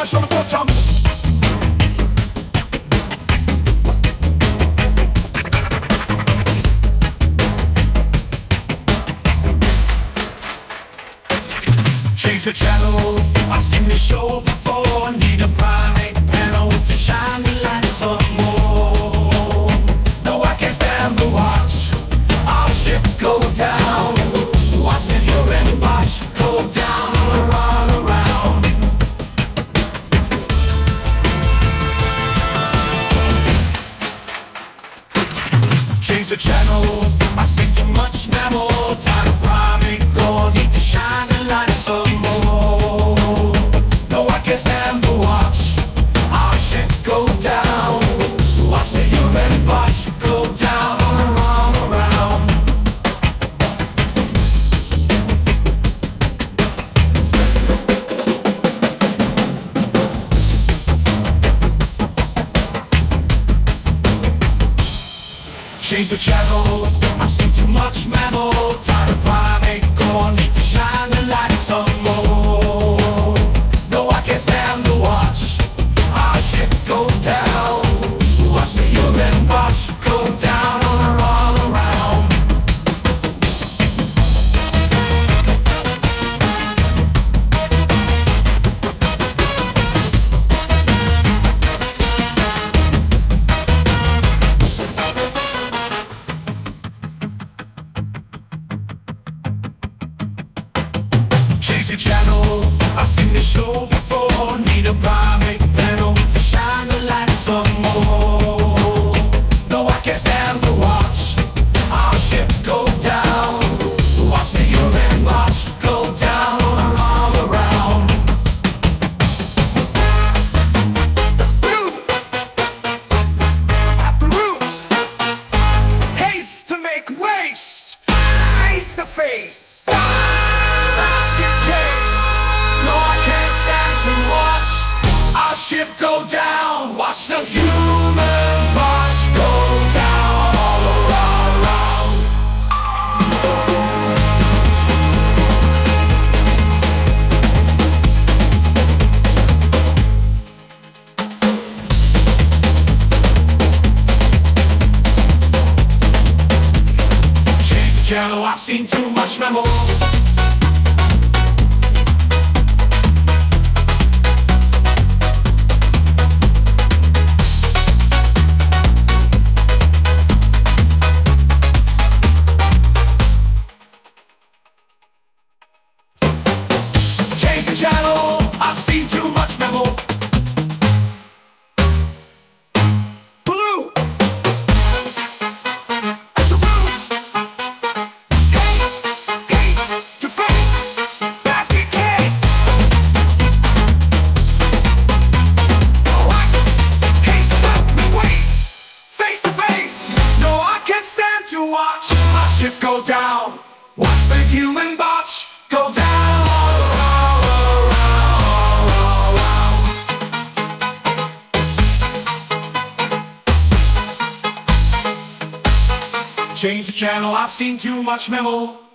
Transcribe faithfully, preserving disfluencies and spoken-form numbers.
Change the channel, I've seen the show before. Need a primate panel to shine the light some more. No, I can't stand the watch our ship go down. Watch the human watch go down and run around. Change the channel, I've seen too much mammal. Time to primate go, need to shine the light some more. No, I can't stand the watch our ship go down. Watch the human watch go down and run around. Change the channel, I've seen too much mammal. Time to primate go, need to shine the light some more. No, I can't stand the watch our ship go down. Watch the human watch go down and run around. Change the channel, I've seen the show before. Need a primate panel to shine the light some more. No, I can't stand the watch our ship go down. Watch the human watch go down and all around. At the root, haste to make waste, face to face. Our ship go down, watch the human watch go down all around. Change the channel, I've seen too much mammal. Change the channel, I've seen too much mammal. Blue at the root, hate, hate to face, basket case. What? Haste stop me waste, face to face. No, I can't stand to watch my ship go down. Watch the human botch go down. Change the channel, I've seen too much mammal.